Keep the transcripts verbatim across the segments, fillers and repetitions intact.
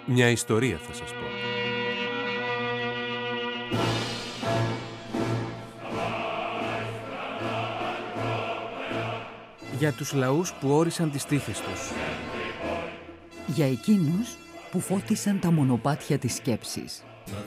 Μια ιστορία θα σας πω. Για τους λαούς που όρισαν τις τύχες τους. Για εκείνους που φώτισαν τα μονοπάτια της σκέψης.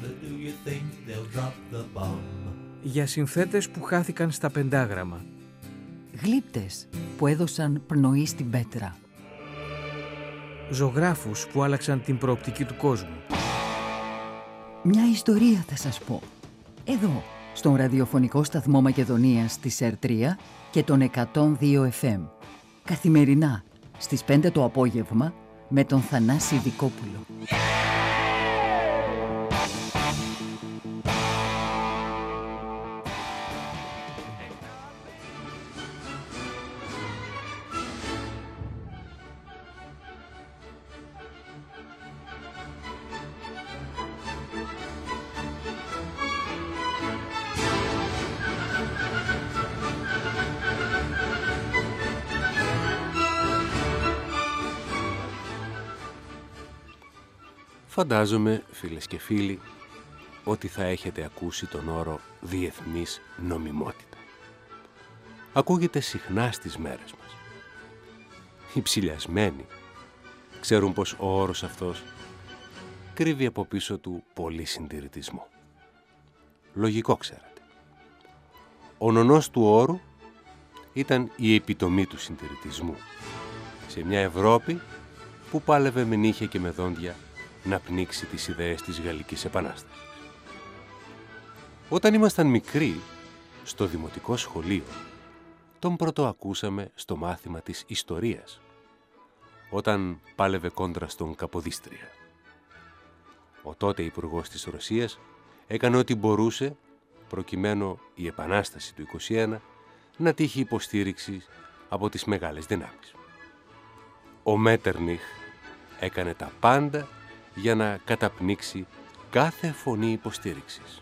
Για συνθέτες που χάθηκαν στα πεντάγραμμα. Γλύπτες που έδωσαν πνοή στην πέτρα. Ζωγράφους που άλλαξαν την προοπτική του κόσμου. Μια ιστορία θα σας πω. Εδώ, στον ραδιοφωνικό σταθμό Μακεδονίας της ΕΡ τρία και τον εκατόν δύο εφ εμ. Καθημερινά, στις πέντε το απόγευμα, με τον Θανάση Δικόπουλο. Φαντάζομαι, φίλες και φίλοι, ότι θα έχετε ακούσει τον όρο διεθνής νομιμότητα. Ακούγεται συχνά στις μέρες μας. Οι ψηλιασμένοι ξέρουν πως ο όρος αυτός κρύβει από πίσω του πολύ συντηρητισμό. Λογικό, ξέρετε. Ο νονός του όρου ήταν η επιτομή του συντηρητισμού σε μια Ευρώπη που πάλευε με νύχια και με δόντια να πνίξει τις ιδέες της Γαλλικής Επανάστασης. Όταν ήμασταν μικροί, στο δημοτικό σχολείο, τον πρωτοακούσαμε στο μάθημα της ιστορίας, όταν πάλευε κόντρα στον Καποδίστρια. Ο τότε υπουργός της Ρωσίας έκανε ό,τι μπορούσε, προκειμένου η Επανάσταση του είκοσι ένα να τύχει υποστήριξη από τις μεγάλες δυνάμεις. Ο Μέτερνιχ έκανε τα πάντα για να καταπνίξει κάθε φωνή υποστήριξης.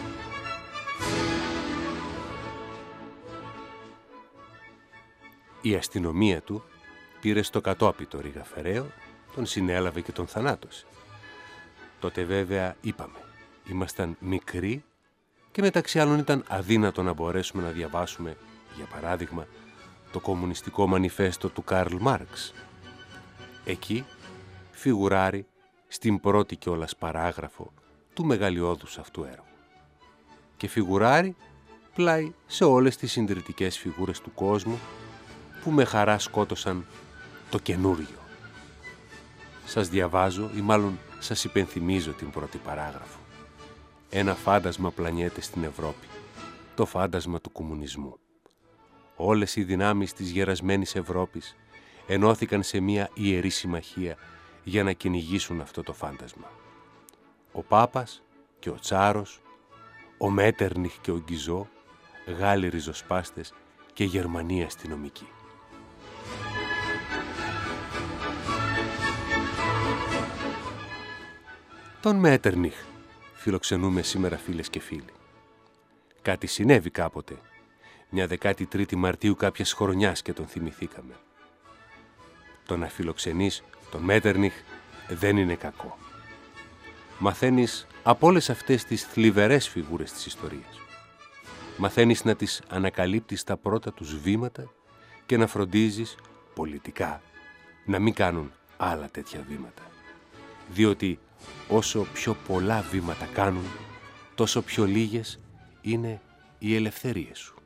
Η αστυνομία του πήρε στο κατόπιτο Ρίγα Φεραίο, τον συνέλαβε και τον θανάτωσε. Τότε βέβαια είπαμε, ήμασταν μικροί και μεταξύ άλλων ήταν αδύνατο να μπορέσουμε να διαβάσουμε, για παράδειγμα, το κομμουνιστικό μανιφέστο του Καρλ Μάρξ. Εκεί φιγουράρει στην πρώτη κιόλας παράγραφο του μεγαλειώδους αυτού έργου. Και φιγουράρει πλάι σε όλες τις συντηρητικές φιγούρες του κόσμου που με χαρά σκότωσαν το καινούριο. Σας διαβάζω ή μάλλον σας υπενθυμίζω την πρώτη παράγραφο. Ένα φάντασμα πλανιέται στην Ευρώπη, το φάντασμα του κομμουνισμού. Όλες οι δυνάμεις της γερασμένης Ευρώπης ενώθηκαν σε μια ιερή συμμαχία για να κυνηγήσουν αυτό το φάντασμα. Ο Πάπας και ο Τσάρος, ο Μέτερνιχ και ο Γκιζό, Γάλλοι ριζοσπάστες και Γερμανοί αστυνομικοί. Τον Μέτερνιχ φιλοξενούμε σήμερα, φίλες και φίλοι. Κάτι συνέβη κάποτε, μια δεκάτη τρίτη Μαρτίου κάποιας χρονιάς, και τον θυμηθήκαμε. Το να φιλοξενείς τον Μέτερνιχ δεν είναι κακό. Μαθαίνεις από όλες αυτές τις θλιβερές φιγούρες της ιστορίας. Μαθαίνεις να τις ανακαλύπτεις τα πρώτα τους βήματα και να φροντίζεις πολιτικά να μην κάνουν άλλα τέτοια βήματα. Διότι όσο πιο πολλά βήματα κάνουν, τόσο πιο λίγες είναι οι ελευθερίες σου.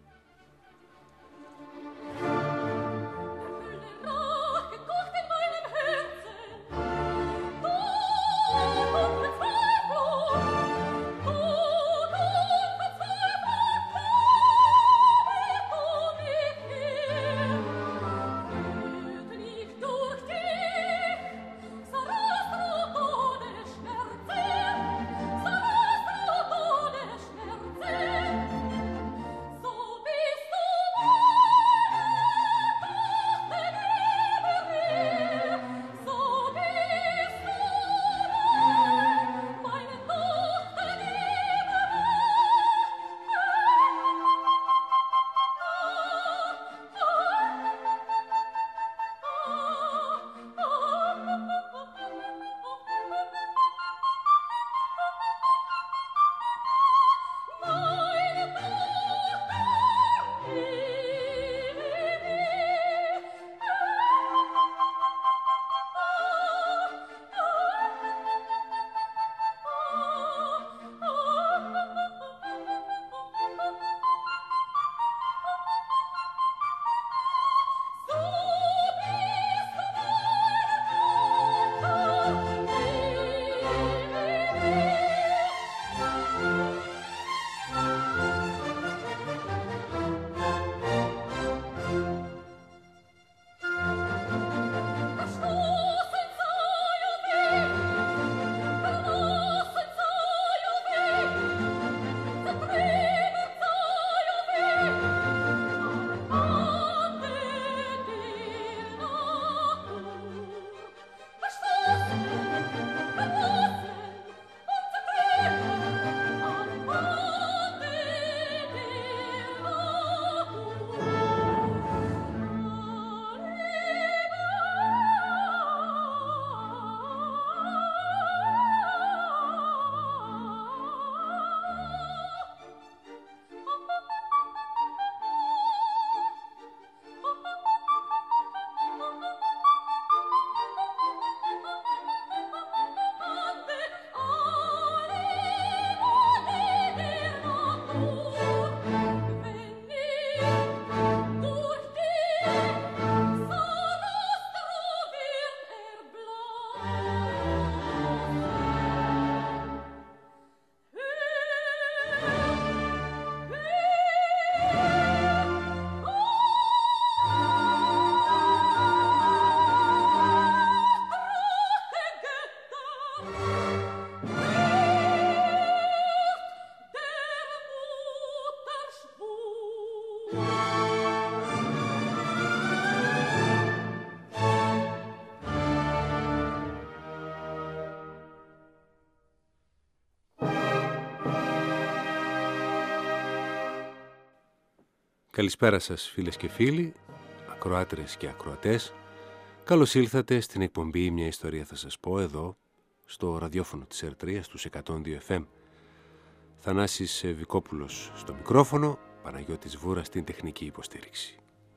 Καλησπέρα σας φίλες και φίλοι, ακροάτρες και ακροατές. Καλώς ήλθατε στην εκπομπή «Μια ιστορία θα σας πω» εδώ, στο ραδιόφωνο της Ερτρίας, στους εκατόν δύο εφ εμ. Θανάσης Βικόπουλος στο μικρόφωνο, Παναγιώτης Βούρα στην τεχνική υποστήριξη.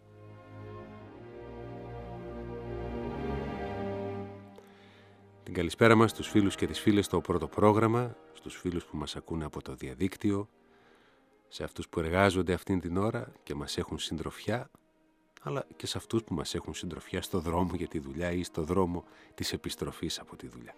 Την καλησπέρα μας στους φίλους και τις φίλες στο πρώτο πρόγραμμα, στους φίλους που μας ακούνε από το διαδίκτυο, σε αυτούς που εργάζονται αυτήν την ώρα και μας έχουν συντροφιά, αλλά και σε αυτούς που μας έχουν συντροφιά στο δρόμο για τη δουλειά ή στο δρόμο της επιστροφής από τη δουλειά.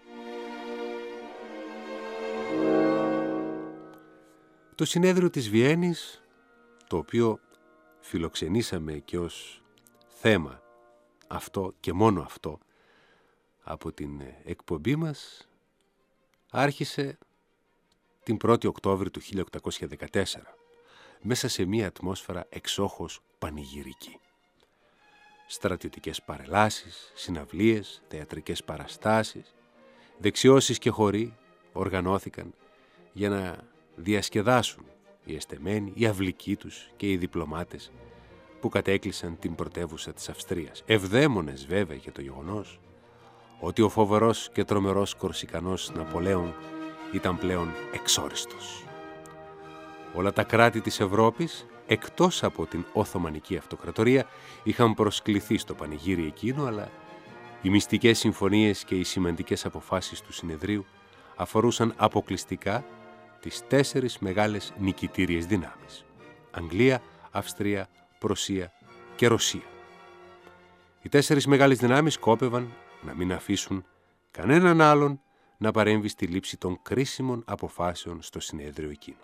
Το συνέδριο της Βιέννης, το οποίο φιλοξενήσαμε και ως θέμα αυτό και μόνο αυτό από την εκπομπή μας, άρχισε την πρώτη Οκτώβρη του χίλια οκτακόσια δεκατέσσερα, μέσα σε μία ατμόσφαιρα εξόχως πανηγυρική. Στρατιωτικές παρελάσεις, συναυλίες, θεατρικές παραστάσεις, δεξιώσεις και χοροί οργανώθηκαν για να διασκεδάσουν οι εστεμένοι, οι αυλικοί τους και οι διπλωμάτες που κατέκλυσαν την πρωτεύουσα της Αυστρίας. Ευδαίμονες βέβαια για το γεγονός ότι ο φοβερός και τρομερός Κορσικανός Ναπολέων ήταν πλέον εξόριστος. Όλα τα κράτη της Ευρώπης, εκτός από την Οθωμανική Αυτοκρατορία, είχαν προσκληθεί στο πανηγύρι εκείνο, αλλά οι μυστικές συμφωνίες και οι σημαντικές αποφάσεις του συνεδρίου αφορούσαν αποκλειστικά τις τέσσερις μεγάλες νικητήριες δυνάμεις: Αγγλία, Αυστρία, Πρωσία και Ρωσία. Οι τέσσερις μεγάλες δυνάμεις σκόπευαν να μην αφήσουν κανέναν άλλον να παρέμβει στη λήψη των κρίσιμων αποφάσεων στο συνέδριο εκείνο.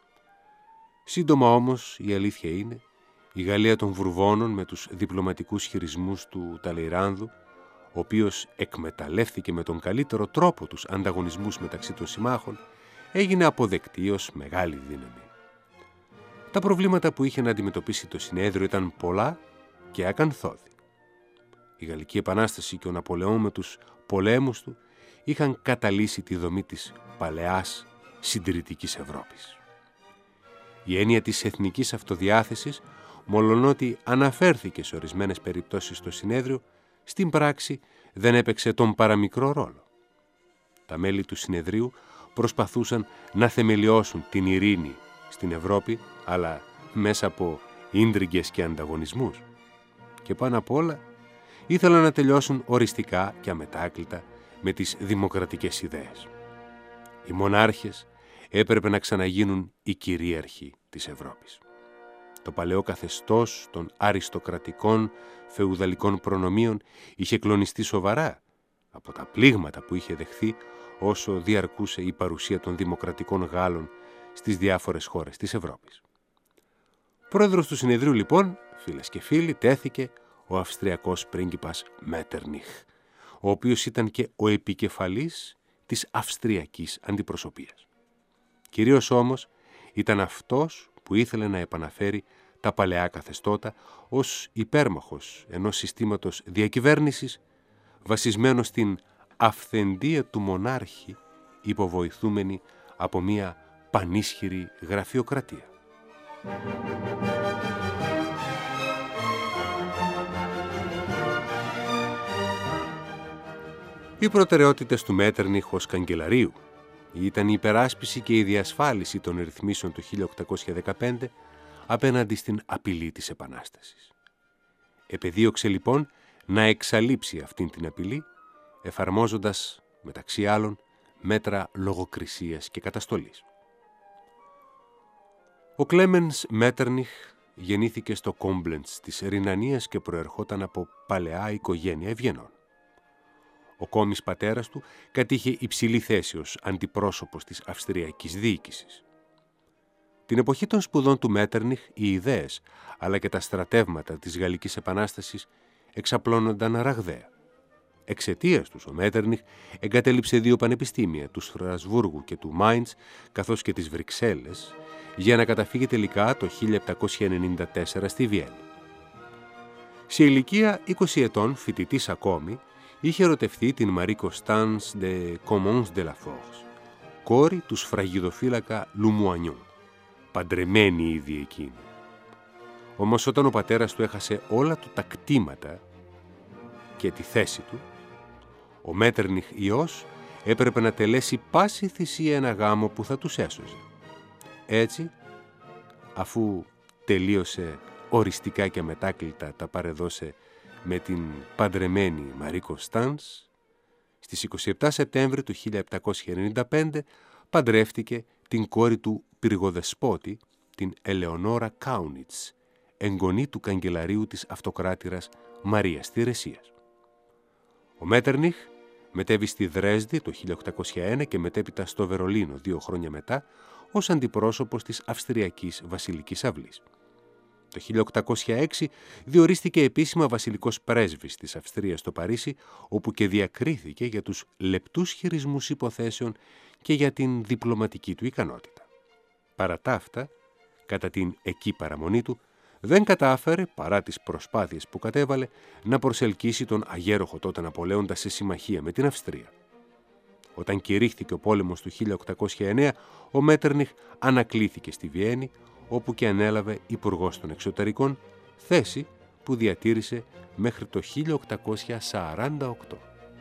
Σύντομα όμως η αλήθεια είναι, η Γαλλία των Βουρβώνων με τους διπλωματικούς χειρισμούς του Ταλεϊράνδου, ο οποίος εκμεταλλεύθηκε με τον καλύτερο τρόπο τους ανταγωνισμούς μεταξύ των συμμάχων, έγινε αποδεκτή ως μεγάλη δύναμη. Τα προβλήματα που είχε να αντιμετωπίσει το συνέδριο ήταν πολλά και ακανθώδη. Η Γαλλική Επανάσταση και ο Ναπολεόν με τους πολέμους του είχαν καταλύσει τη δομή της παλαιάς συντηρητικής Ευρώπης. Η έννοια της εθνικής αυτοδιάθεσης, μολονότι αναφέρθηκε σε ορισμένες περιπτώσεις στο συνέδριο, στην πράξη δεν έπαιξε τον παραμικρό ρόλο. Τα μέλη του συνεδρίου προσπαθούσαν να θεμελιώσουν την ειρήνη στην Ευρώπη, αλλά μέσα από ίντριγκες και ανταγωνισμούς. Και πάνω απ' όλα ήθελαν να τελειώσουν οριστικά και αμετάκλητα με τις δημοκρατικές ιδέες. Οι μονάρχες έπρεπε να ξαναγίνουν οι κυρίαρχοι της Ευρώπης. Το παλαιό καθεστώς των αριστοκρατικών φεουδαλικών προνομίων είχε κλονιστεί σοβαρά από τα πλήγματα που είχε δεχθεί όσο διαρκούσε η παρουσία των δημοκρατικών Γάλλων στις διάφορες χώρες της Ευρώπης. Πρόεδρος του συνεδρίου λοιπόν, φίλες και φίλοι, τέθηκε ο Αυστριακός πρίγκιπας Μέττερνιχ, ο οποίος ήταν και ο επικεφαλής της Αυστριακής Αντιπροσωπείας. Κυρίως όμως ήταν αυτός που ήθελε να επαναφέρει τα παλαιά καθεστώτα ως υπέρμαχος ενός συστήματος διακυβέρνησης βασισμένο στην αυθεντία του μονάρχη, υποβοηθούμενη από μια πανίσχυρη γραφειοκρατία. Οι προτεραιότητες του Μέττερνιχ ως καγκελαρίου ήταν η υπεράσπιση και η διασφάλιση των ρυθμίσεων του χίλια οκτακόσια δεκαπέντε απέναντι στην απειλή της Επανάστασης. Επεδίωξε λοιπόν να εξαλείψει αυτήν την απειλή, εφαρμόζοντας, μεταξύ άλλων, μέτρα λογοκρισίας και καταστολής. Ο Κλέμενς Μέττερνιχ γεννήθηκε στο Κόμπλεντς της Ρινανίας και προερχόταν από παλαιά οικογένεια ευγενών. Ο κόμις πατέρας του κατήχε υψηλή θέση ως αντιπρόσωπος της Αυστριακής διοίκησης. Την εποχή των σπουδών του Μέττερνιχ, οι ιδέες αλλά και τα στρατεύματα της Γαλλικής Επανάστασης εξαπλώνονταν ραγδαία. Εξαιτίας τους ο Μέττερνιχ εγκατέλειψε δύο πανεπιστήμια, του Στρασβούργου και του Μάιντς, καθώς και τις Βρυξέλλες, για να καταφύγει τελικά το χίλια επτακόσια ενενήντα τέσσερα στη Βιέννη. Σε ηλικία είκοσι ετών, φοιτητής ακόμη, είχε ερωτευτεί την Μαρή Κωνστάνς de Comons de la Force, κόρη του σφραγιδοφύλακα Λουμουανιού, παντρεμένη ήδη εκείνη. Όμως όταν ο πατέρας του έχασε όλα του τα κτήματα και τη θέση του, ο Μέττερνιχ ιός έπρεπε να τελέσει πάση θυσία ένα γάμο που θα τους έσωζε. Έτσι, αφού τελείωσε οριστικά και αμετάκλητα τα παρεδώσε με την παντρεμένη Μαρή Κωνστάνς, στις είκοσι επτά Σεπτέμβρη του χίλια επτακόσια ενενήντα πέντε παντρεύτηκε την κόρη του πυργοδεσπότη, την Ελεονόρα Κάουνιτς, εγγονή του καγκελαρίου της αυτοκράτηρας Μαρίας Θηρεσίας. Ο Μέττερνιχ μετέβη στη Δρέσδη το χίλια οκτακόσια ένα και μετέπειτα στο Βερολίνο δύο χρόνια μετά ως αντιπρόσωπος της Αυστριακής Βασιλικής Αυλής. Το χίλια οκτακόσια έξι διορίστηκε επίσημα βασιλικός πρέσβης της Αυστρίας στο Παρίσι, όπου και διακρίθηκε για τους λεπτούς χειρισμούς υποθέσεων και για την διπλωματική του ικανότητα. Παρά τα αυτά, κατά την εκεί παραμονή του, δεν κατάφερε, παρά τις προσπάθειες που κατέβαλε, να προσελκύσει τον αγέροχο τότε Ναπολέοντα σε συμμαχία με την Αυστρία. Όταν κηρύχθηκε ο πόλεμος του χίλια οκτακόσια εννέα, ο Μέττερνιχ ανακλήθηκε στη Βιέννη, όπου και ανέλαβε υπουργός των εξωτερικών, θέση που διατήρησε μέχρι το χίλια οκτακόσια σαράντα οκτώ.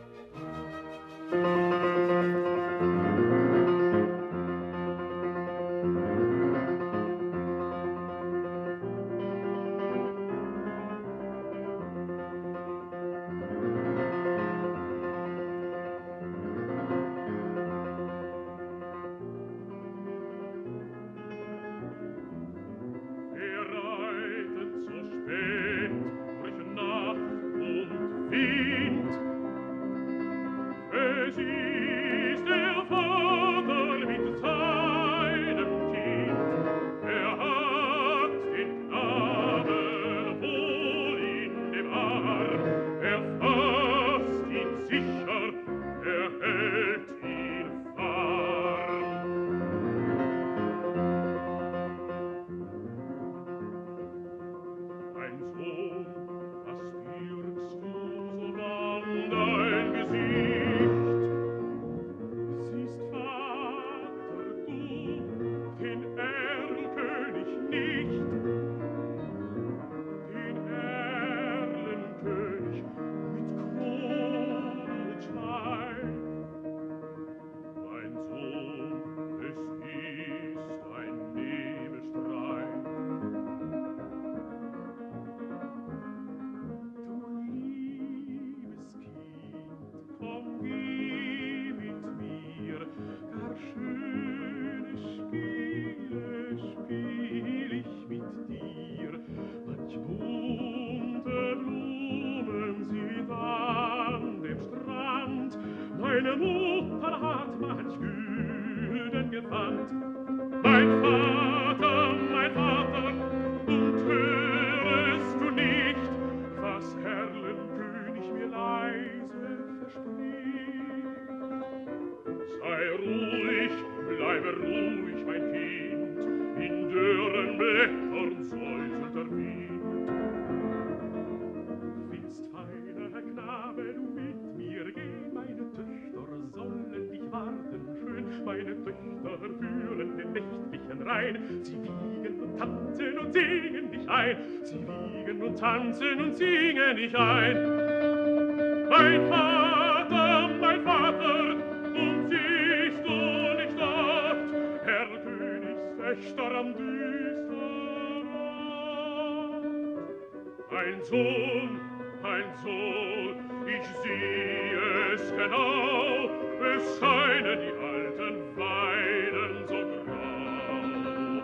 Meine Mutter hat manch Gülden gefangen. Mein Vater, mein Vater, und hörest du nicht, was Erlenkönig mir leise verspricht? Sei ruhig, bleibe ruhig, mein Kind, in dürren Blättern säuselt der Wind. Willst, feiner Knabe, du mit mir gehen, meine Töchter sollen dich warten schön, meine Töchter führen den nächtlichen Rhein, sie wiegen und tanzen und singen dich ein, sie wiegen und tanzen und singen dich ein. Mein Vater, mein Vater, und siehst du nicht dort, Herr Königstöchter am düsteren Ort? Ein Sohn, ein Sohn, ich sehe es genau, es scheinen die alten Weiden so grau.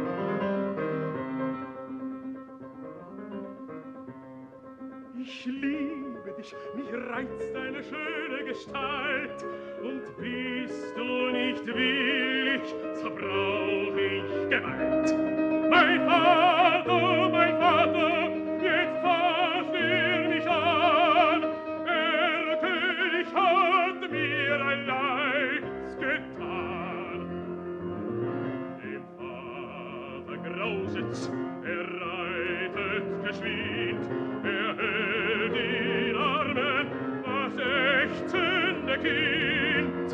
Ich liebe dich, mich reizt deine schöne Gestalt, und bist du nicht willig, so brauch ich Gewalt. Mein Vater, mein Vater, jetzt fasst er mich an, der König hat mir ein Leids getan. Dem Vater grauset's, er reitet geschwind, er hält in Armen das ächzende Kind.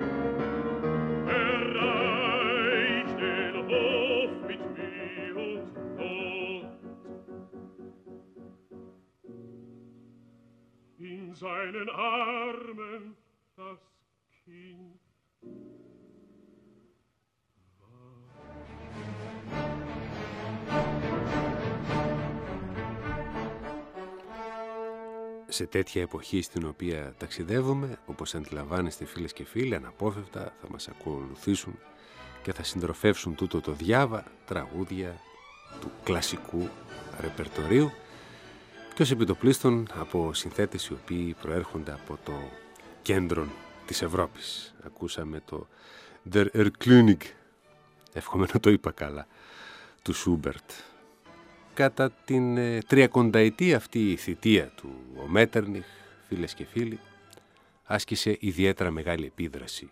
Er reicht den Hof mit Mühe und seinen Armen das Kind. Σε τέτοια εποχή στην οποία ταξιδεύουμε, όπως αντιλαμβάνεστε φίλες και φίλοι, αναπόφευκτα θα μας ακολουθήσουν και θα συντροφεύσουν τούτο το διάβα τραγούδια του κλασικού ρεπερτορίου και ως επιτοπλίστων από συνθέτες οι οποίοι προέρχονται από το κέντρο της Ευρώπης. Ακούσαμε το Der Erlkönig, εύχομαι να το είπα καλά, του Σούμπερτ. Κατά την ε, τριακονταετή αυτή η θητεία του, ο Μέτερνιχ, φίλες και φίλοι, άσκησε ιδιαίτερα μεγάλη επίδραση.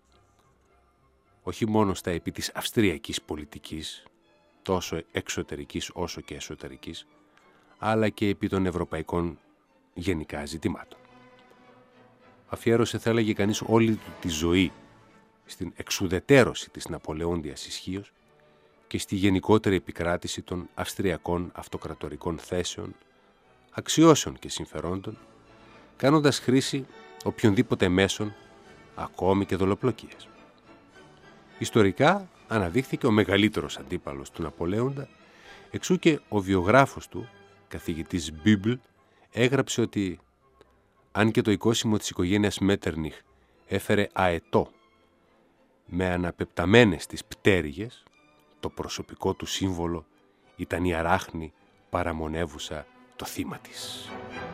Όχι μόνο στα επί της αυστριακής πολιτικής, τόσο εξωτερικής όσο και εσωτερικής, αλλά και επί των ευρωπαϊκών γενικά ζητημάτων. Αφιέρωσε, θα έλεγε κανείς, όλη του τη ζωή στην εξουδετέρωση της Ναπολεόντιας ισχύως και στη γενικότερη επικράτηση των αυστριακών αυτοκρατορικών θέσεων, αξιώσεων και συμφερόντων, κάνοντας χρήση οποιονδήποτε μέσων, ακόμη και δολοπλοκίας. Ιστορικά αναδείχθηκε ο μεγαλύτερος αντίπαλος του Ναπολέοντα, εξού και ο βιογράφος του, καθηγητής Μπίμπλ, έγραψε ότι αν και το οικόσιμο της οικογένειας Μέτερνιχ έφερε αετό με αναπεπταμένες τις πτέρυγες, το προσωπικό του σύμβολο ήταν η αράχνη παραμονεύουσα το θύμα της.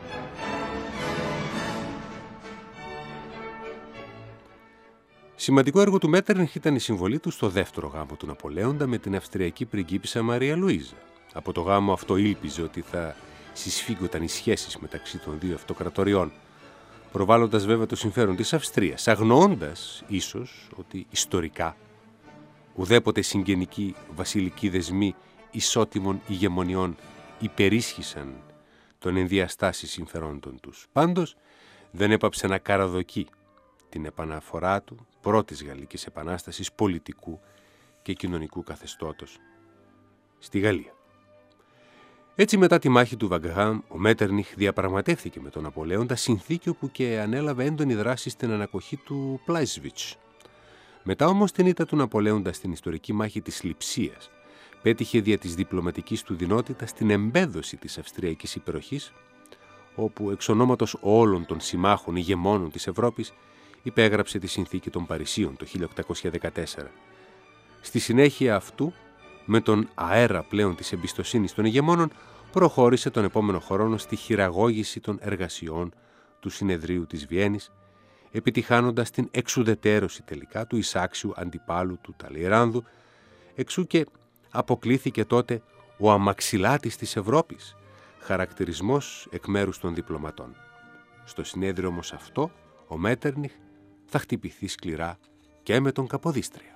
Σημαντικό έργο του Μέτερνιχ ήταν η συμβολή του στο δεύτερο γάμο του Ναπολέοντα με την αυστριακή πριγκίπισσα Μαρία Λουίζα. Από το γάμο αυτό ήλπιζε ότι θα συσφίγγονταν οι σχέσεις μεταξύ των δύο αυτοκρατοριών, προβάλλοντας βέβαια το συμφέρον της Αυστρίας, αγνοώντας ίσως ότι ιστορικά ουδέποτε συγγενικοί βασιλικοί δεσμοί ισότιμων ηγεμονιών υπερίσχυσαν των ενδιαστάσεων συμφερόντων τους. Πάντως δεν έπαψε να καραδοκεί την επαναφορά του πρώτης Γαλλικής Επανάστασης πολιτικού και κοινωνικού καθεστώτος στη Γαλλία. Έτσι, μετά τη μάχη του Βαγκχάμ, ο Μέτερνιχ διαπραγματεύθηκε με τον Ναπολέοντα συνθήκη όπου και ανέλαβε έντονη δράση στην ανακοχή του Πλάισβιτς. Μετά όμως την ήττα του Ναπολέοντα στην ιστορική μάχη της Λειψίας, πέτυχε δια της διπλωματικής του δυνότητας την εμπέδωση της Αυστριακής υπεροχής, όπου εξ ονόματος όλων των συμμάχων ηγεμόνων της Ευρώπης υπέγραψε τη συνθήκη των Παρισίων το χίλια οκτακόσια δεκατέσσερα. Στη συνέχεια αυτού, με τον αέρα πλέον της εμπιστοσύνης των ηγεμόνων, προχώρησε τον επόμενο χρόνο στη χειραγώγηση των εργασιών του Συνεδρίου της Βιέννης, επιτυχάνοντας την εξουδετέρωση τελικά του εισάξιου αντιπάλου του Ταλεϊράνδου, εξού και αποκλήθηκε τότε ο αμαξιλάτης της Ευρώπης, χαρακτηρισμός εκ μέρους των διπλωματών. Στο συνέδριο όμως αυτό, ο Μέτερνιχ θα χτυπηθεί σκληρά και με τον Καποδίστρια.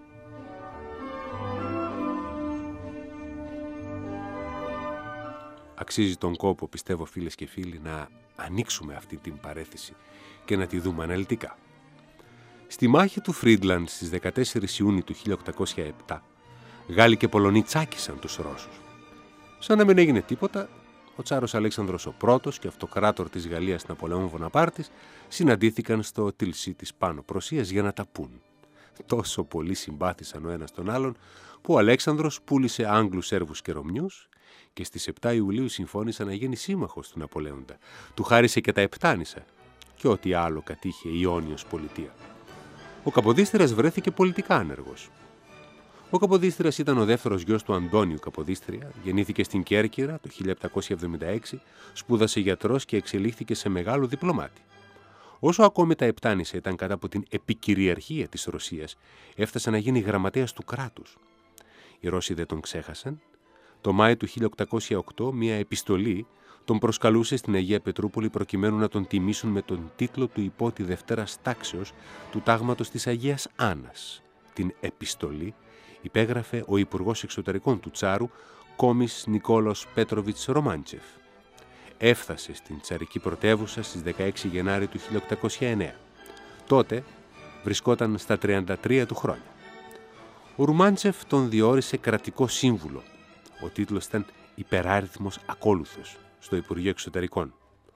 Αξίζει τον κόπο, πιστεύω φίλες και φίλοι, να ανοίξουμε αυτή την παρέθεση και να τη δούμε αναλυτικά. Στη μάχη του Φρίντλαντ στις δεκατέσσερις Ιουνίου του χίλια οκτακόσια επτά, Γάλλοι και Πολωνοί τσάκισαν τους Ρώσους. Σαν να μην έγινε τίποτα, ο Τσάρος Αλέξανδρος ο Πρώτος και αυτοκράτορ της Γαλλίας Ναπολεόν Βοναπάρτης συναντήθηκαν στο Τιλσί της Πάνω Προσίας για να τα πούν. Τόσο πολύ συμπάθησαν ο ένας τον άλλον που ο Αλέξανδρος πούλησε Άγγλους, Σέρβους και Ρωμιούς και στις επτά Ιουλίου συμφώνησαν να γίνει σύμμαχος του Ναπολέοντα. Του χάρισε και τα Επτάνησα και ό,τι άλλο κατήχε η Ιόνιος πολιτεία. Ο Καποδίστριας βρέθηκε πολιτικά άνεργος. Ο Καποδίστριας ήταν ο δεύτερος γιος του Αντώνιου Καποδίστρια, γεννήθηκε στην Κέρκυρα το χίλια επτακόσια εβδομήντα έξι, σπούδασε γιατρός και εξελίχθηκε σε μεγάλο διπλωμάτη. Όσο ακόμη τα Επτάνησα ήταν κάτω από την επικυριαρχία της Ρωσίας, έφτασε να γίνει γραμματέας του κράτους. Οι Ρώσοι δεν τον ξέχασαν. Το Μάη του χίλια οκτακόσια οκτώ μια επιστολή τον προσκαλούσε στην Αγία Πετρούπολη προκειμένου να τον τιμήσουν με τον τίτλο του υπότι Δευτέρας Τάξεως του τάγματος της Αγίας Άννας. Την επιστολή υπέγραφε ο Υπουργός Εξωτερικών του Τσάρου, Κόμις Νικόλος Πέτροβιτς Ρωμάντσεφ. Έφτασε στην τσαρική πρωτεύουσα στις δεκαέξι Γενάρη του χίλια οκτακόσια εννέα. Τότε βρισκόταν στα τριάντα τρία του χρόνια. Ο Ρωμάντσεφ τον διόρισε κρατικό σύμβουλο. Ο τίτλος ήταν υπεράριθμος ακόλουθος στο Υπουργείο Εξωτερικών.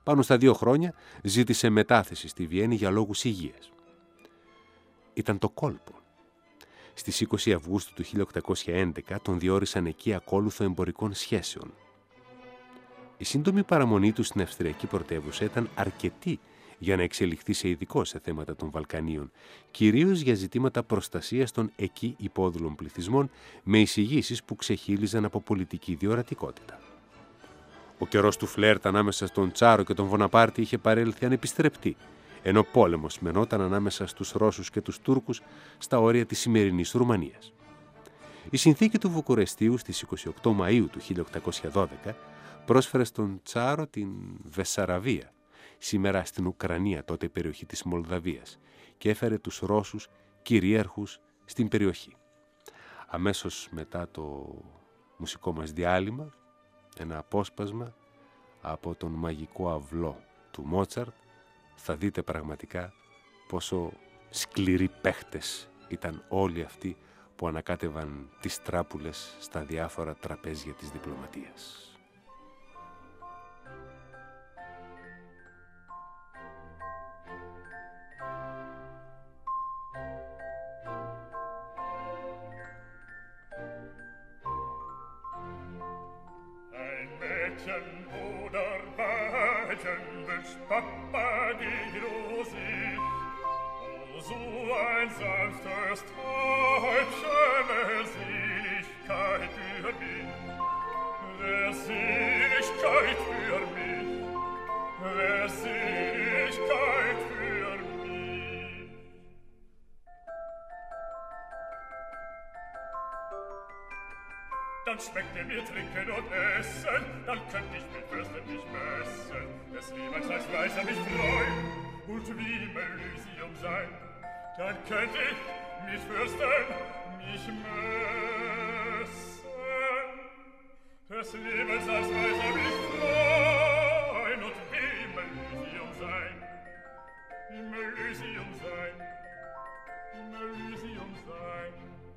Πάνω στα δύο χρόνια ζήτησε μετάθεση στη Βιέννη για λόγους υγείας. Ήταν το κόλπο. Στις είκοσι Αυγούστου του χίλια οκτακόσια έντεκα τον διόρισαν εκεί ακόλουθο εμπορικών σχέσεων. Η σύντομη παραμονή του στην Αυστριακή πρωτεύουσα ήταν αρκετή για να εξελιχθεί σε ειδικό σε θέματα των Βαλκανίων, κυρίως για ζητήματα προστασίας των εκεί υπόδουλων πληθυσμών, με εισηγήσεις που ξεχύλιζαν από πολιτική διορατικότητα. Ο καιρός του φλερτ ανάμεσα στον Τσάρο και τον Βοναπάρτη είχε παρέλθει ανεπιστρεπτή, ενώ πόλεμος μενόταν ανάμεσα στους Ρώσους και τους Τούρκους στα όρια της σημερινής Ρουμανίας. Η συνθήκη του Βουκουρεστίου στις είκοσι οκτώ Μαΐου του χίλια οκτακόσια δώδεκα πρόσφερε στον Τσάρο την Βεσσαραβία, σήμερα στην Ουκρανία, τότε περιοχή της Μολδαβίας, και έφερε τους Ρώσους κυρίαρχους στην περιοχή. Αμέσως μετά το μουσικό μας διάλειμμα, ένα απόσπασμα από τον μαγικό αυλό του Μότσαρτ, θα δείτε πραγματικά πόσο σκληροί παίχτες ήταν όλοι αυτοί που ανακάτευαν τις τράπουλες στα διάφορα τραπέζια της διπλωματίας. Oder Weiden wünscht Papageno sich, o so ein sanftes Täubchen der Seligkeit für mich, der Seligkeit für mich, der Seligkeit für mich. Dann schmeckt er mir trinken und essen, dann könnt ich mit Würsten nicht messen. Des Lebens als Weißer mich freuen und wie im Elysium sein. Dann könnt ich mit Würsten mich messen. Des Lebens als Weißer mich freuen und wie im Elysium sein. Im Elysium sein. Im Elysium sein.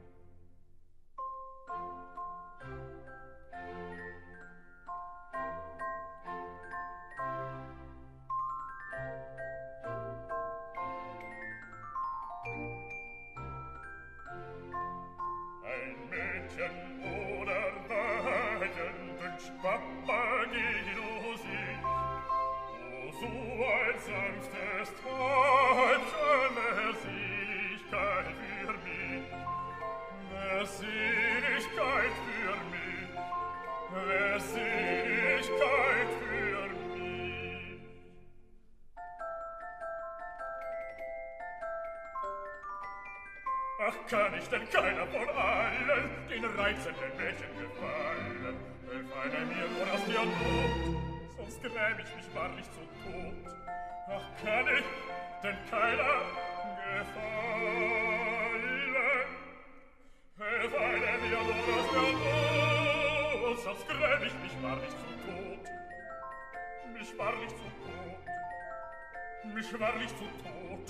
Oder Weiden wünscht Papageno sich, o so ein sanftes Täubchen der Seligkeit für mich, der Seligkeit für mich, der Seligkeit für mich. Ach, kann ich denn keiner von allen den reizenden Mädchen gefallen? Hilf einer mir nur aus der Not, sonst gräm ich mich wahrlich zu Tod. Ach, kann ich denn keiner gefallen? Hilf einer mir nur aus der Not, sonst gräm ich mich wahrlich zu Tod. Mich wahrlich zu Tod, mich wahrlich zu Tod.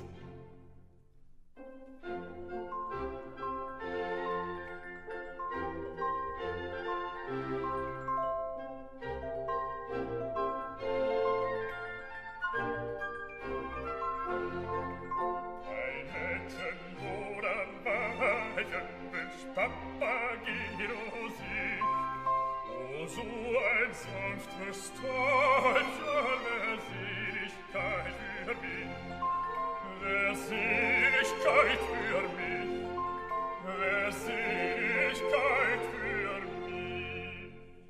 Papageno sich, o so ein sanftes Täubchen der Seligkeit für mich, der Seligkeit für mich, der Seligkeit für mich.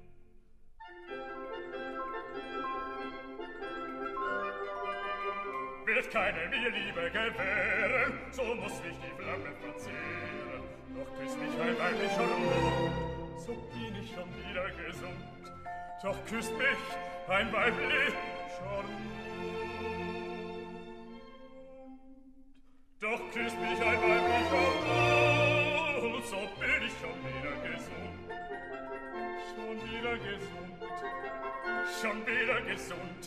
Wird keine mir Liebe gewähren, so muss mich die Flamme verzehren. Doch küsst mich ein weiblicher Mund, so bin ich schon wieder gesund. Doch küsst mich ein weiblicher Mund. Doch küsst mich ein weiblicher Mund, so bin ich schon wieder gesund. Schon wieder gesund, schon wieder gesund.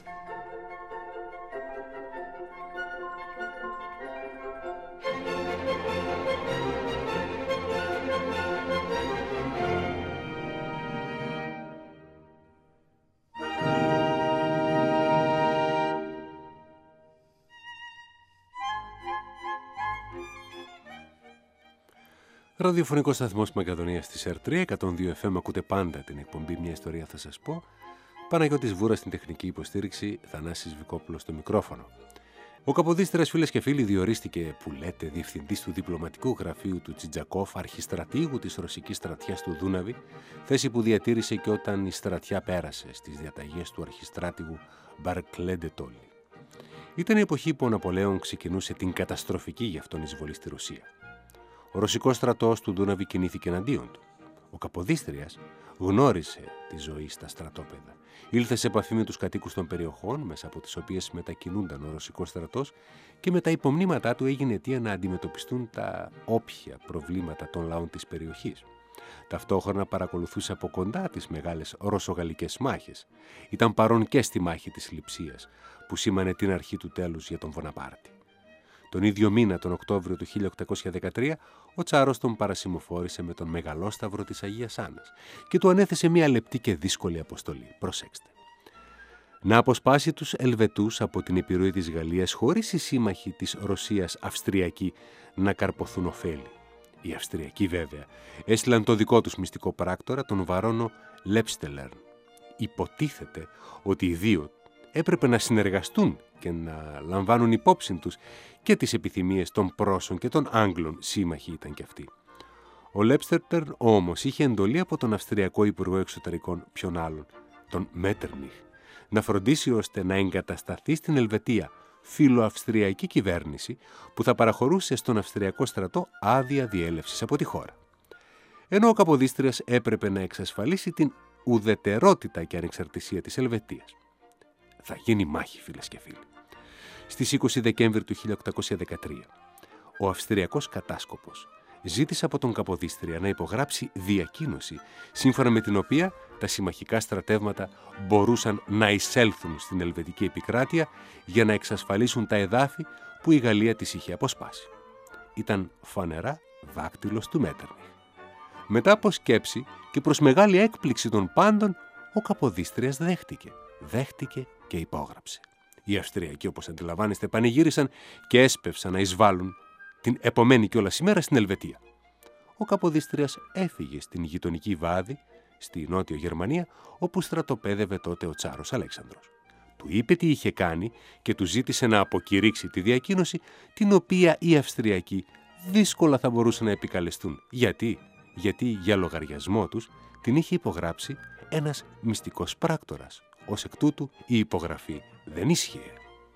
Ραδιοφωνικός σταθμός Μακεδονίας της Ερ τρία, εκατόν δύο εφ εμ, ακούτε πάντα την εκπομπή «Μια ιστορία θα σας πω». Παναγιώτης Βούρας στην τεχνική υποστήριξη, Θανάσης Βικόπουλος στο μικρόφωνο. Ο Καποδίστριας, φίλες και φίλοι, διορίστηκε, που λέτε, διευθυντής του διπλωματικού γραφείου του Τσιτζακόφ, αρχιστρατήγου της ρωσικής στρατιάς του Δούναβη, θέση που διατήρησε και όταν η στρατιά πέρασε στις διαταγές του αρχιστράτηγου Μπαρκλέ ντε Τόλι. Ήταν η εποχή που ο Ναπολέον ξεκινούσε την καταστροφική για αυτόν εισβολή στη Ρωσία. Ο ρωσικός στρατός του Δούναβη κινήθηκε εναντίον του. Ο Καποδίστριας γνώρισε τη ζωή στα στρατόπεδα. Ήλθε σε επαφή με τους κατοίκους των περιοχών, μέσα από τις οποίες μετακινούνταν ο ρωσικός στρατός, και με τα υπομνήματά του έγινε αιτία να αντιμετωπιστούν τα όποια προβλήματα των λαών της περιοχής. Ταυτόχρονα παρακολουθούσε από κοντά τις μεγάλες ρωσογαλλικές μάχες. Ήταν παρόν και στη μάχη της Λειψίας, που σήμανε την αρχή του τέλους για τον Βοναπάρτη. Τον ίδιο μήνα, τον Οκτώβριο του χίλια οκτακόσια δεκατρία, ο Τσάρος τον παρασημοφόρησε με τον Μεγαλόσταυρο της Αγίας Άννας και του ανέθεσε μια λεπτή και δύσκολη αποστολή. Προσέξτε. Να αποσπάσει τους Ελβετούς από την επιρροή της Γαλλίας, χωρίς οι σύμμαχοι της Ρωσίας Αυστριακοί να καρποθούν ωφέλη. Οι Αυστριακοί, βέβαια, έστειλαν το δικό τους μυστικό πράκτορα, τον Βαρόνο Λέπστελερν. Υποτίθεται ότι οι δύο έπρεπε να συνεργαστούν και να λαμβάνουν υπόψη τους και τις επιθυμίες των Πρώσων και των Άγγλων, σύμμαχοι ήταν και αυτοί. Ο Λέπστερτερν όμως είχε εντολή από τον Αυστριακό Υπουργό Εξωτερικών, ποιον άλλον, τον Μέτερνιχ, να φροντίσει ώστε να εγκατασταθεί στην Ελβετία φιλοαυστριακή κυβέρνηση που θα παραχωρούσε στον Αυστριακό στρατό άδεια διέλευσης από τη χώρα. Ενώ ο Καποδίστριας έπρεπε να εξασφαλίσει την ουδετερότητα και ανεξαρτησία της Ελβετίας. Θα γίνει μάχη, φίλες και φίλοι. Στις είκοσι Δεκέμβρη του χίλια οκτακόσια δεκατρία, ο Αυστριακός κατάσκοπος ζήτησε από τον Καποδίστρια να υπογράψει διακοίνωση, σύμφωνα με την οποία τα συμμαχικά στρατεύματα μπορούσαν να εισέλθουν στην Ελβετική επικράτεια για να εξασφαλίσουν τα εδάφη που η Γαλλία της είχε αποσπάσει. Ήταν φανερά δάκτυλος του Μέτερνιχ. Μετά από σκέψη και προς μεγάλη έκπληξη των πάντων, ο Καποδίστριας δέχτηκε. Δέχτηκε και υπόγραψε. Οι Αυστριακοί, όπως αντιλαμβάνεστε, πανηγύρισαν και έσπευσαν να εισβάλλουν την επομένη κιόλας ημέρα στην Ελβετία. Ο Καποδίστριας έφυγε στην γειτονική Βάδη, στη Νότιο Γερμανία, όπου στρατοπέδευε τότε ο Τσάρος Αλέξανδρος. Του είπε τι είχε κάνει και του ζήτησε να αποκηρύξει τη διακοίνωση, την οποία οι Αυστριακοί δύσκολα θα μπορούσαν να επικαλεστούν. Γιατί? Γιατί για λογαριασμό τους την είχε υπογράψει ένας μυστικός πράκτορας. Ως εκ τούτου η υπογραφή δεν ίσχυε.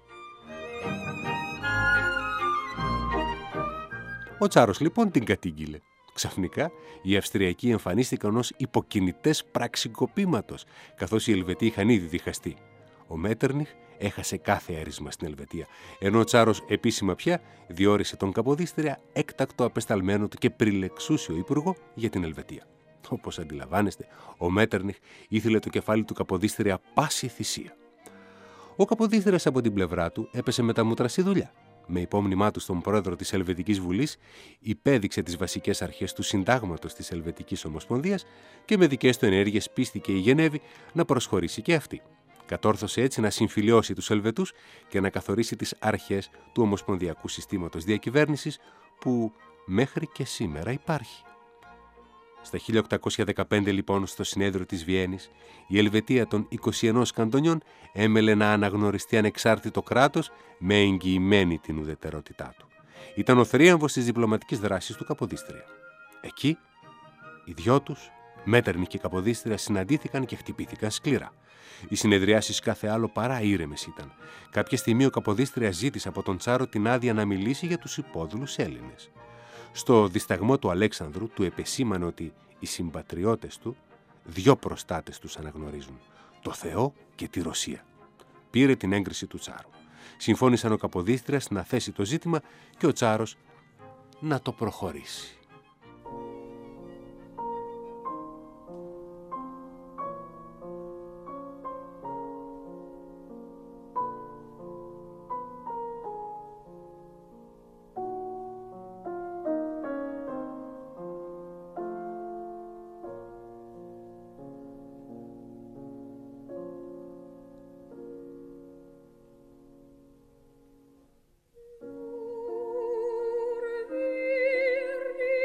Ο Τσάρος λοιπόν την κατήγγειλε. Ξαφνικά οι Αυστριακοί εμφανίστηκαν ως υποκινητές πραξικοπήματος, καθώς οι Ελβετοί είχαν ήδη διχαστεί. Ο Μέτερνιχ έχασε κάθε έρισμα στην Ελβετία, ενώ ο Τσάρος επίσημα πια διόρισε τον Καποδίστρια έκτακτο απεσταλμένο του και πριλεξούσιο υπουργό για την Ελβετία. Όπως αντιλαμβάνεστε, ο Μέτερνιχ ήθελε το κεφάλι του Καποδίστρια πάση θυσία. Ο Καποδίστριας από την πλευρά του έπεσε με τα μούτρα στη δουλειά. Με υπόμνημά του στον πρόεδρο της Ελβετικής Βουλής, υπέδειξε τις βασικές αρχές του συντάγματος της Ελβετικής Ομοσπονδίας και με δικές του ενέργειες πίστηκε η Γενέβη να προσχωρήσει και αυτή. Κατόρθωσε έτσι να συμφιλιώσει τους Ελβετούς και να καθορίσει τις αρχές του Ομοσπονδιακού Συστήματος Διακυβέρνησης που μέχρι και σήμερα υπάρχει. Στα χίλια οκτακόσια δεκαπέντε λοιπόν, στο συνέδριο της Βιέννης, η Ελβετία των είκοσι ενός καντονιών έμελε να αναγνωριστεί ανεξάρτητο κράτος με εγγυημένη την ουδετερότητά του. Ήταν ο θρίαμβος της διπλωματικής δράσης του Καποδίστρια. Εκεί, οι δυο τους, Μέτερνιχ και Καποδίστρια, συναντήθηκαν και χτυπήθηκαν σκληρά. Οι συνεδριάσεις κάθε άλλο παρά ήρεμες ήταν. Κάποια στιγμή ο Καποδίστρια ζήτησε από τον Τσάρο την άδεια να μιλήσει για τους υπόδουλους Έλληνες. Στο δισταγμό του Αλέξανδρου του επεσήμανε ότι οι συμπατριώτες του δυο προστάτες τους αναγνωρίζουν, το Θεό και τη Ρωσία. Πήρε την έγκριση του Τσάρου. Συμφώνησαν ο Καποδίστριας να θέσει το ζήτημα και ο Τσάρος να το προχωρήσει. Urvi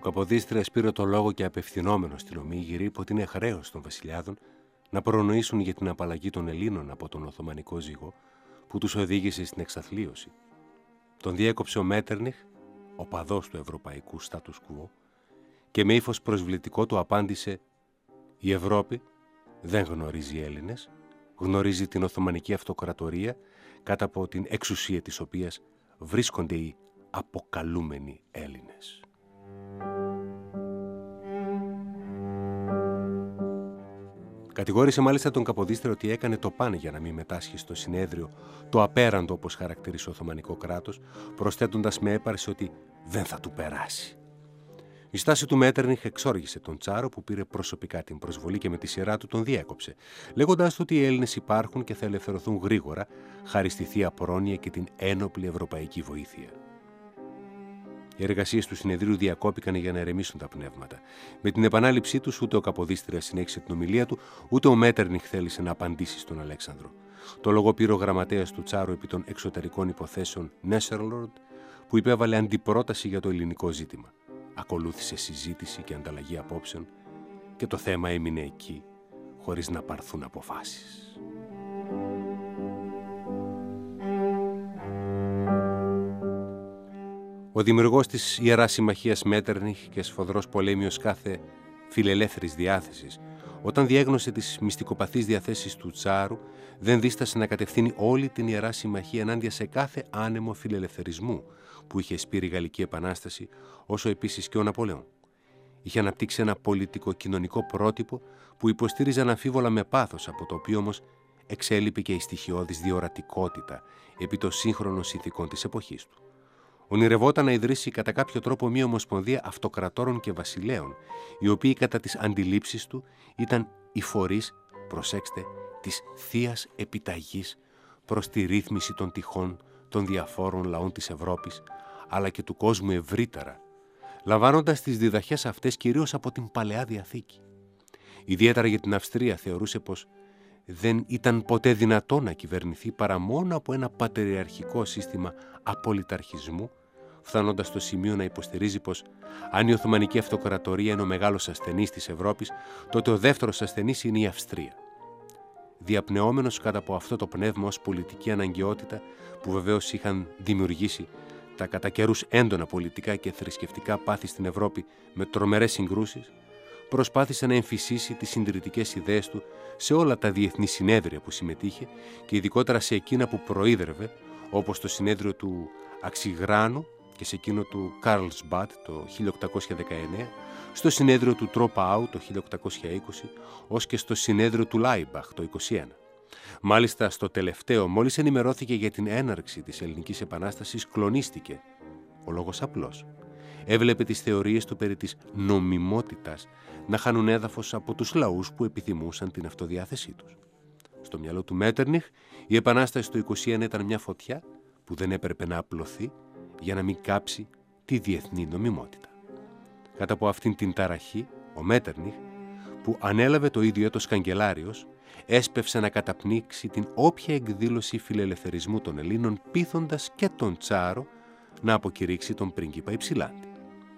Καποδίστριας πήρε το λόγο και απευθυνόμενος στην ομίγυρη είπε ότι είναι χρέος των βασιλιάδων να προνοήσουν για την απαλλαγή των Ελλήνων από τον Οθωμανικό ζύγο που τους οδήγησε στην εξαθλίωση. Τον διέκοψε ο Μέττερνιχ, ο παδός του ευρωπαϊκού status quo, και με ύφος προσβλητικό του απάντησε «Η Ευρώπη δεν γνωρίζει Έλληνες, γνωρίζει την Οθωμανική Αυτοκρατορία κάτω από την εξουσία της οποίας βρίσκονται οι αποκαλούμενοι Έλληνες». Κατηγόρησε μάλιστα τον Καποδίστρια ότι έκανε το πάνε για να μην μετάσχει στο συνέδριο το απέραντο όπως χαρακτήρισε ο Οθωμανικό κράτος, προσθέτοντας με έπαρση ότι δεν θα του περάσει. Η στάση του Μέττερνιχ εξόργησε τον Τσάρο που πήρε προσωπικά την προσβολή και με τη σειρά του τον διέκοψε, λέγοντας του ότι οι Έλληνες υπάρχουν και θα ελευθερωθούν γρήγορα χάρη στη θεία πρόνοια και την ένοπλη ευρωπαϊκή βοήθεια. Οι εργασίες του συνεδρίου διακόπηκαν για να ερεμήσουν τα πνεύματα. Με την επανάληψή τους, ούτε ο Καποδίστριας συνέχισε την ομιλία του, ούτε ο Μέττερνιχ θέλησε να απαντήσει στον Αλέξανδρο. Το λόγο πήρε ο γραμματέας του Τσάρου επί των εξωτερικών υποθέσεων Νέσσερλορντ, που υπέβαλε αντιπρόταση για το ελληνικό ζήτημα. Ακολούθησε συζήτηση και ανταλλαγή απόψεων και το θέμα έμεινε εκεί, χωρίς να πάρθουν αποφάσεις. Ο δημιουργός της Ιεράς Συμμαχίας Μέττερνιχ και σφοδρός πολέμιος κάθε φιλελεύθερης διάθεσης, όταν διέγνωσε τις μυστικοπαθείς διαθέσεις του Τσάρου, δεν δίστασε να κατευθύνει όλη την Ιερά Συμμαχία ενάντια σε κάθε άνεμο φιλελευθερισμού που είχε σπείρει η Γαλλική Επανάσταση, όσο επίσης και ο Ναπολέον. Είχε αναπτύξει ένα πολιτικο-κοινωνικό πρότυπο που υποστήριζε αναμφίβολα με πάθος, από το οποίο όμως εξέλιπε και η στοιχειώδης διορατικότητα επί των σύγχρονων συνθηκών της εποχής του. Ονειρευόταν να ιδρύσει κατά κάποιο τρόπο μία ομοσπονδία αυτοκρατόρων και βασιλέων, οι οποίοι κατά τις αντιλήψεις του ήταν οι φορείς, προσέξτε, της θείας επιταγής προς τη ρύθμιση των τυχών των διαφόρων λαών της Ευρώπης, αλλά και του κόσμου ευρύτερα, λαμβάνοντας τις διδαχές αυτές κυρίως από την Παλαιά Διαθήκη. Ιδιαίτερα για την Αυστρία θεωρούσε πως δεν ήταν ποτέ δυνατό να κυβερνηθεί παρά μόνο από ένα πατριαρχικό σύστημα απολυταρχισμού, φτάνοντας στο σημείο να υποστηρίζει πως αν η Οθωμανική Αυτοκρατορία είναι ο μεγάλος ασθενής της Ευρώπης, τότε ο δεύτερος ασθενής είναι η Αυστρία. Διαπνεόμενος κάτω από αυτό το πνεύμα ως πολιτική αναγκαιότητα που βεβαίως είχαν δημιουργήσει τα κατά καιρούς έντονα πολιτικά και θρησκευτικά πάθη στην Ευρώπη με τρομερές συγκρούσεις, προσπάθησε να εμφυσίσει τις συντηρητικές ιδέες του σε όλα τα διεθνή συνέδρια που συμμετείχε και ειδικότερα σε εκείνα που προείδρευε, όπως το συνέδριο του Αξιγράνου και σε εκείνο του Καρλσμπαντ το χίλια οκτακόσια δεκαεννέα, στο συνέδριο του Τρόπαου το χίλια οκτακόσια είκοσι, ως και στο συνέδριο του Λάιμπαχ το είκοσι ένα. Μάλιστα στο τελευταίο, μόλις ενημερώθηκε για την έναρξη της Ελληνικής Επανάστασης, κλονίστηκε. Ο λόγος απλός. Έβλεπε τις θεωρίες του περί της νομιμότητας να χάνουν έδαφος από τους λαούς που επιθυμούσαν την αυτοδιάθεσή τους. Στο μυαλό του Μέττερνιχ, η Επανάσταση του είκοσι ένα ήταν μια φωτιά που δεν έπρεπε να απλωθεί για να μην κάψει τη διεθνή νομιμότητα. Κάτω από αυτήν την ταραχή, ο Μέττερνιχ, που ανέλαβε το ίδιο έτος καγκελάριος, έσπευσε να καταπνίξει την όποια εκδήλωση φιλελευθερισμού των Ελλήνων, πείθοντας και τον Τσάρο να αποκηρύξει τον πρίγκιπα Υψηλάντη.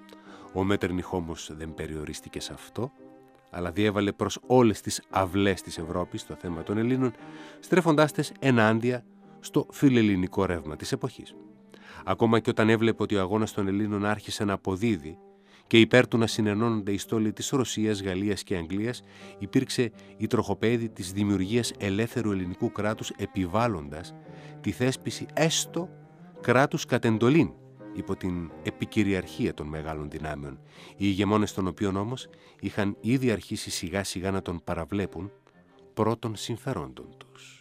Ο Μέττερνιχ όμως δεν περιορίστηκε σε αυτό, αλλά διέβαλε προς όλες τις αυλές της Ευρώπης το θέμα των Ελλήνων, στρέφοντάς τες ενάντια στο φιλελληνικό ρεύμα της εποχής. Ακόμα και όταν έβλεπε ότι ο αγώνας των Ελλήνων άρχισε να αποδίδει και υπέρ του να συνενώνονται οι στόλοι της Ρωσίας, Γαλλίας και Αγγλίας, υπήρξε η τροχοπέδη της δημιουργίας ελεύθερου ελληνικού κράτους, επιβάλλοντας τη θέσπιση έστω κράτους κατ' εντολήν υπό την επικυριαρχία των μεγάλων δυνάμεων, οι ηγεμόνες των οποίων όμως είχαν ήδη αρχίσει σιγά σιγά να τον παραβλέπουν πρώτων συμφερόντων τους.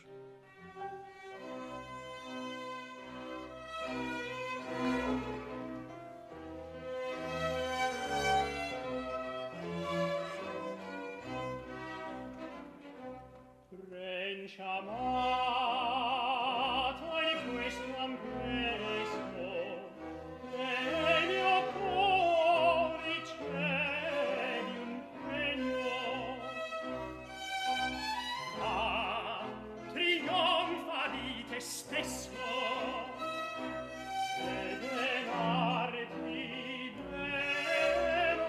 Stesso, ed arti bene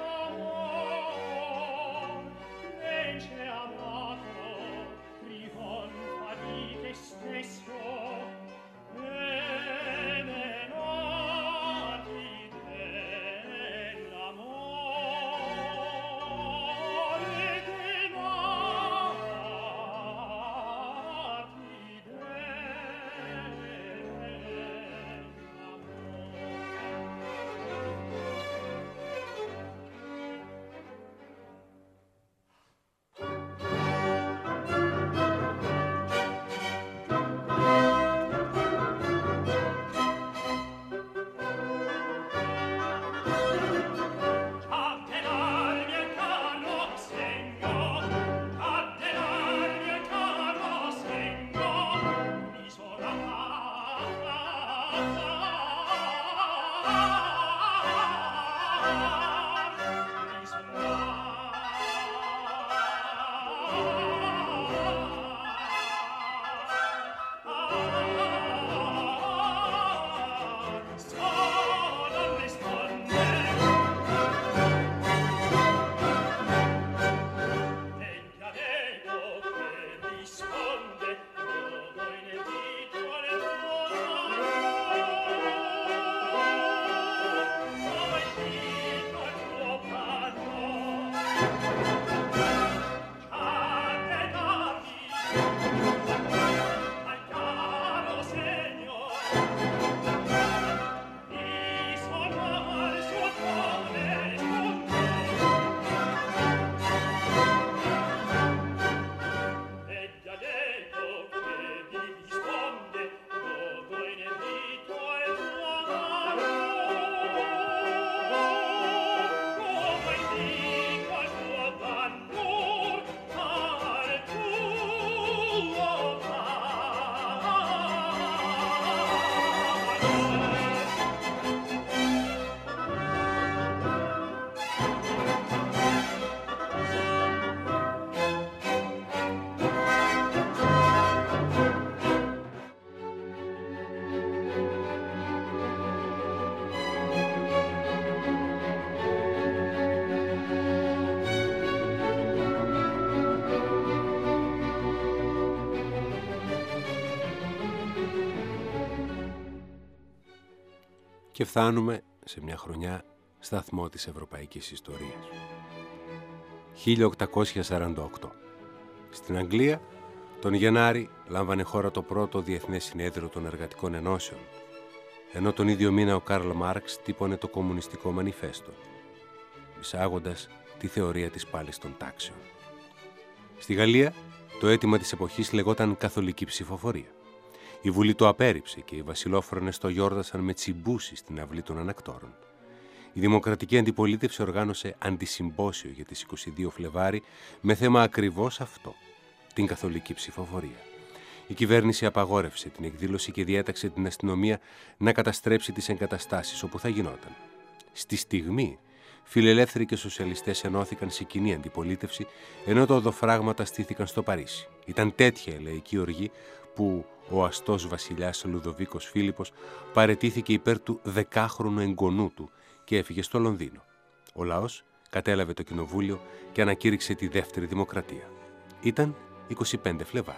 Και φτάνουμε σε μια χρονιά σταθμό της ευρωπαϊκής ιστορίας. χίλια οκτακόσια σαράντα οκτώ. Στην Αγγλία, τον Γενάρη, λάμβανε χώρα το πρώτο Διεθνές Συνέδριο των Εργατικών Ενώσεων, ενώ τον ίδιο μήνα ο Καρλ Μάρξ τύπωνε το Κομμουνιστικό Μανιφέστο, εισάγοντας τη θεωρία της πάλης των τάξεων. Στη Γαλλία, το αίτημα της εποχής λεγόταν καθολική ψηφοφορία. Η Βουλή το απέρριψε και οι βασιλόφρονες το γιόρτασαν με τσιμπούσει στην αυλή των ανακτόρων. Η Δημοκρατική Αντιπολίτευση οργάνωσε αντισυμπόσιο για τις είκοσι δύο Φλεβάρι με θέμα ακριβώς αυτό, την καθολική ψηφοφορία. Η κυβέρνηση απαγόρευσε την εκδήλωση και διέταξε την αστυνομία να καταστρέψει τις εγκαταστάσεις όπου θα γινόταν. Στη στιγμή, φιλελεύθεροι και σοσιαλιστές ενώθηκαν σε κοινή αντιπολίτευση, ενώ τα οδοφράγματα στήθηκαν στο Παρίσι. Ήταν τέτοια η λαϊκή οργή που ο αστός βασιλιάς Λουδοβίκος Φίλιππος παραιτήθηκε υπέρ του δεκάχρονου εγγονού του και έφυγε στο Λονδίνο. Ο λαός κατέλαβε το κοινοβούλιο και ανακήρυξε τη δεύτερη δημοκρατία. Ήταν είκοσι πέντε Φλεβάρι.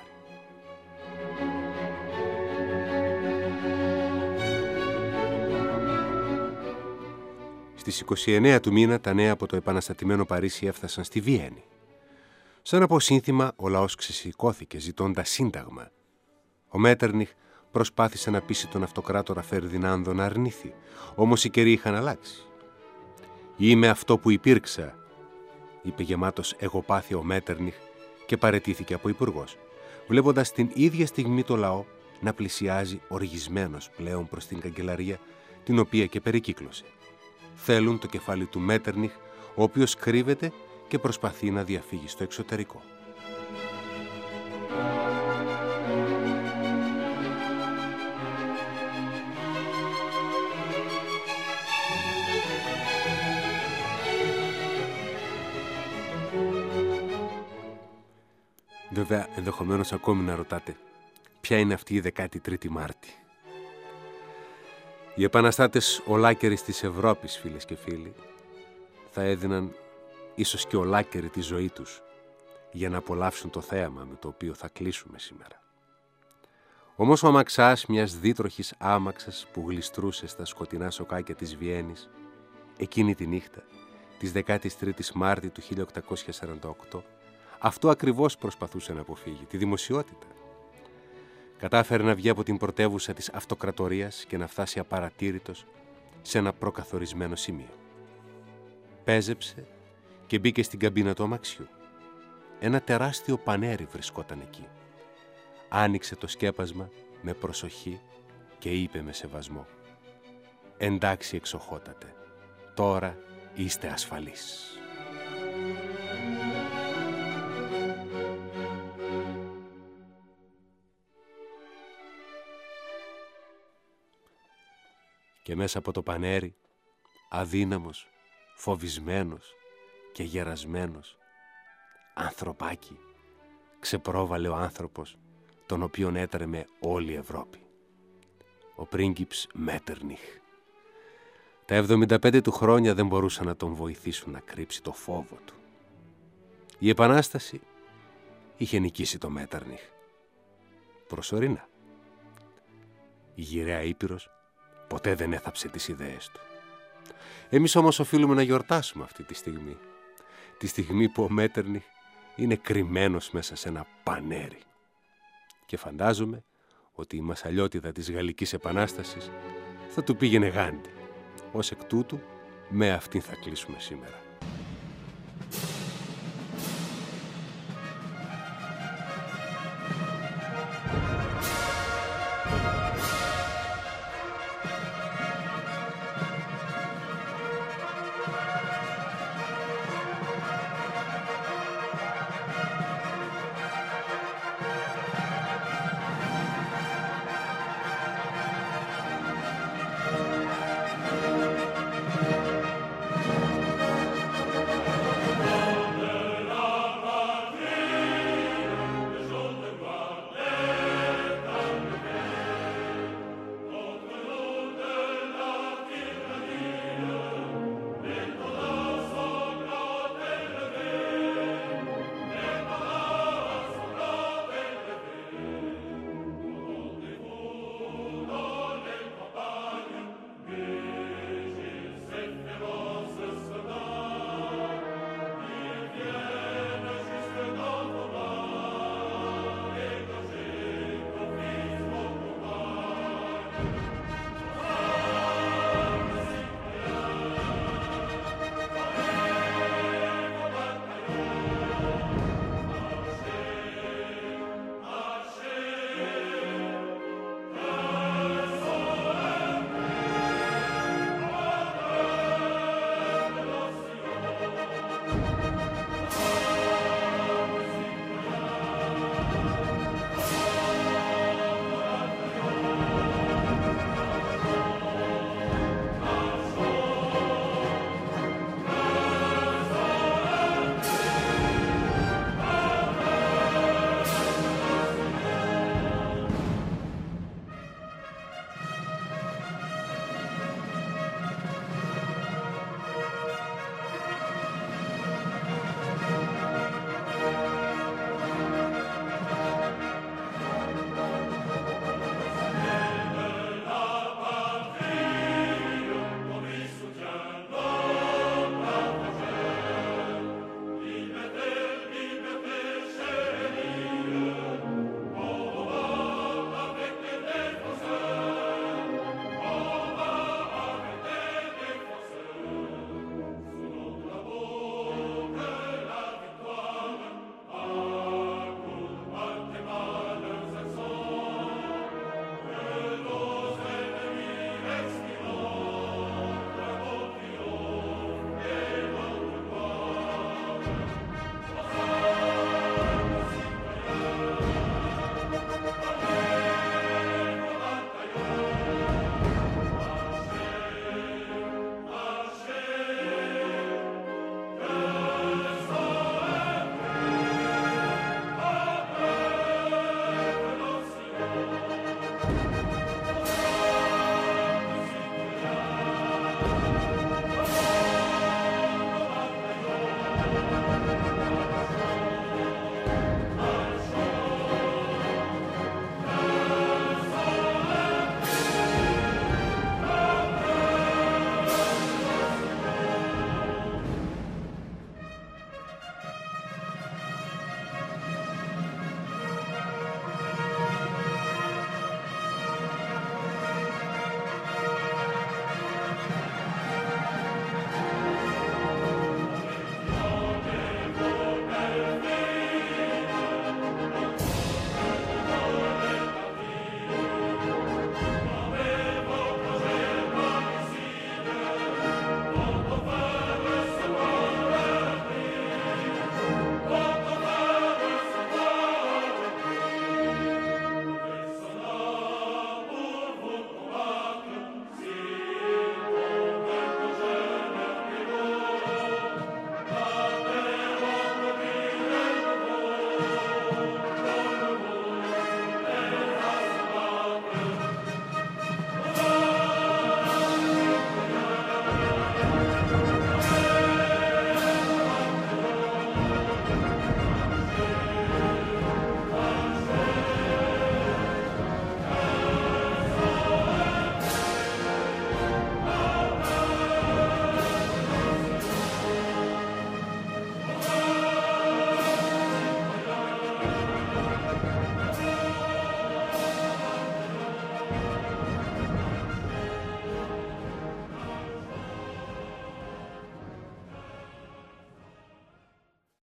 Στις είκοσι εννέα του μήνα τα νέα από το επαναστατημένο Παρίσι έφτασαν στη Βιέννη. Σαν από σύνθημα, ο λαός ξεσηκώθηκε ζητώντας σύνταγμα. Ο Μέττερνιχ προσπάθησε να πείσει τον αυτοκράτορα Φερδινάνδο να αρνηθεί, όμως οι καιροί είχαν αλλάξει. «Είμαι αυτό που υπήρξα», είπε γεμάτος εγωπάθεια ο Μέττερνιχ και παραιτήθηκε από υπουργός, βλέποντας την ίδια στιγμή το λαό να πλησιάζει οργισμένος πλέον προς την καγκελαρία, την οποία και περικύκλωσε. Θέλουν το κεφάλι του Μέττερνιχ, ο οποίος κρύβεται και προσπαθεί να διαφύγει στο εξωτερικό. Βέβαια, ενδεχομένως ακόμη να ρωτάτε, ποια είναι αυτή η δεκάτη τρίτη Μάρτη. Οι επαναστάτες ολάκεροι της Ευρώπης, φίλες και φίλοι, θα έδιναν ίσως και ολάκερη τη ζωή τους για να απολαύσουν το θέαμα με το οποίο θα κλείσουμε σήμερα. Όμως ο αμαξάς μιας δίτροχης άμαξας που γλιστρούσε στα σκοτεινά σοκάκια της Βιέννης εκείνη τη νύχτα της δεκάτη τρίτη Μάρτη του χίλια οκτακόσια σαράντα οκτώ, αυτό ακριβώς προσπαθούσε να αποφύγει, τη δημοσιότητα. Κατάφερε να βγει από την πρωτεύουσα της αυτοκρατορίας και να φτάσει απαρατήρητος σε ένα προκαθορισμένο σημείο. Πέζεψε και μπήκε στην καμπίνα του αμαξιού. Ένα τεράστιο πανέρι βρισκόταν εκεί. Άνοιξε το σκέπασμα με προσοχή και είπε με σεβασμό: «Εντάξει εξοχότατε, τώρα είστε ασφαλείς». Και μέσα από το πανέρι, αδύναμος, φοβισμένος και γερασμένος, ανθρωπάκι, ξεπρόβαλε ο άνθρωπος τον οποίον έτρεμε όλη η Ευρώπη. Ο πρίγκιπς Μέττερνιχ. Τα εβδομήντα πέντε του χρόνια δεν μπορούσαν να τον βοηθήσουν να κρύψει το φόβο του. Η Επανάσταση είχε νικήσει το Μέττερνιχ. Προσωρινά. Η γυραιά Ήπειρος ποτέ δεν έθαψε τις ιδέες του. Εμείς όμως οφείλουμε να γιορτάσουμε αυτή τη στιγμή. Τη στιγμή που ο Μέττερνιχ είναι κρυμμένος μέσα σε ένα πανέρι. Και φαντάζομαι ότι η μασαλιότητα της Γαλλικής Επανάστασης θα του πήγαινε γάντι. Ως εκ τούτου, με αυτήν θα κλείσουμε σήμερα. Welt.